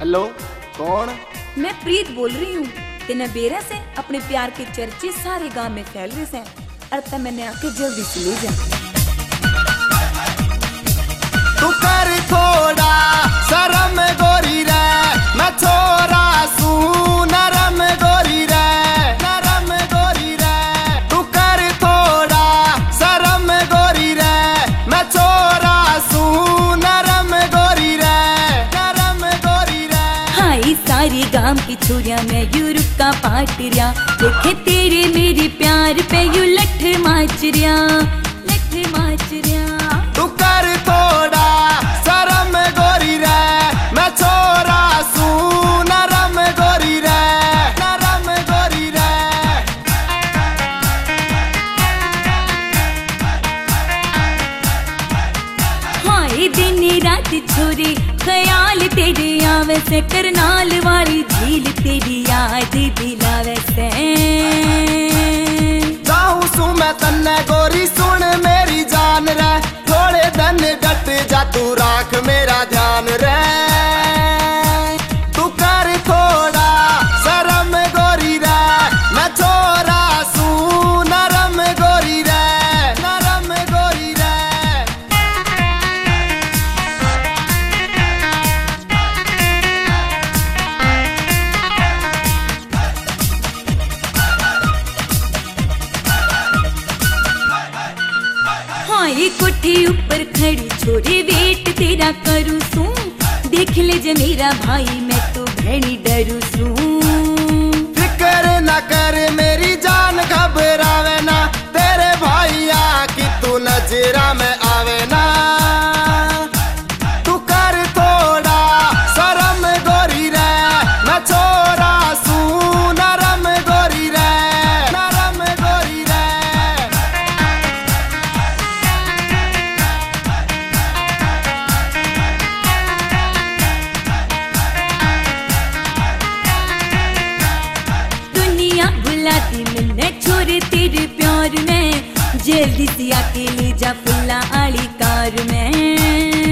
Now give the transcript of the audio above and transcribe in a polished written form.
Hello, कौन? मैं प्रीत बोल रही हूँ। तेने बेरा से अपने प्यार के चर्चे सारे गांव में फैल रहे हैं। और मैंने आके जल्दी से ले जा। तू कर थोड़ा शर्म गोरी रे, मैं छोरा सू नरम गोरी रे, नरम गोरी रे। तू कर थोड़ा शर्म गोरी रे, मैं छोरा सू नरम गोरी रे, नरम गोरी रे। हाय सारी गांव की छोरिया मैं यूरोप का पाट रिया, देखे तेरे मेरे प्यार पे यू लठ माच रिया, लठ माच रिया। तू कर थोड़ा शर्म गोरी रे, मैं छोरा सू नरम गोरी रे, नरम गोरी रे। हाय दिन रात छोरे ख्याल तेरे आवे से, करनाल वाली झील तेरी याद दिलावे से। जाऊं सू मैं तन्ने गोरी सुन मेरी जान रे, थोड़े दिन डट जा तू राख मेरा ध्यान रे। तू कर थोड़ा शर्म गोरी रे, मैं छोरा सू नरम गोरी रे, नरम गोरी रे। हाय कोठी ऊपर खड़ी छोरी वेट तेरा करूँ सू, देख ले जे मेरा भाई मैं तो भैनी डरू सू। फिक्र न कर मेरी जान घबरावे ना, तेरे भाईया की तू नजरा में आवे ना। तू कर थोड़ा शर्म गोरी रे, मैं छोरा सू नरम गोरी रे, नरम गोरी रे। दुनिया बुलाती मैंने छोरे तेरे प्यार में, जल्दी से आके ले जा फुल्ला आली कार में।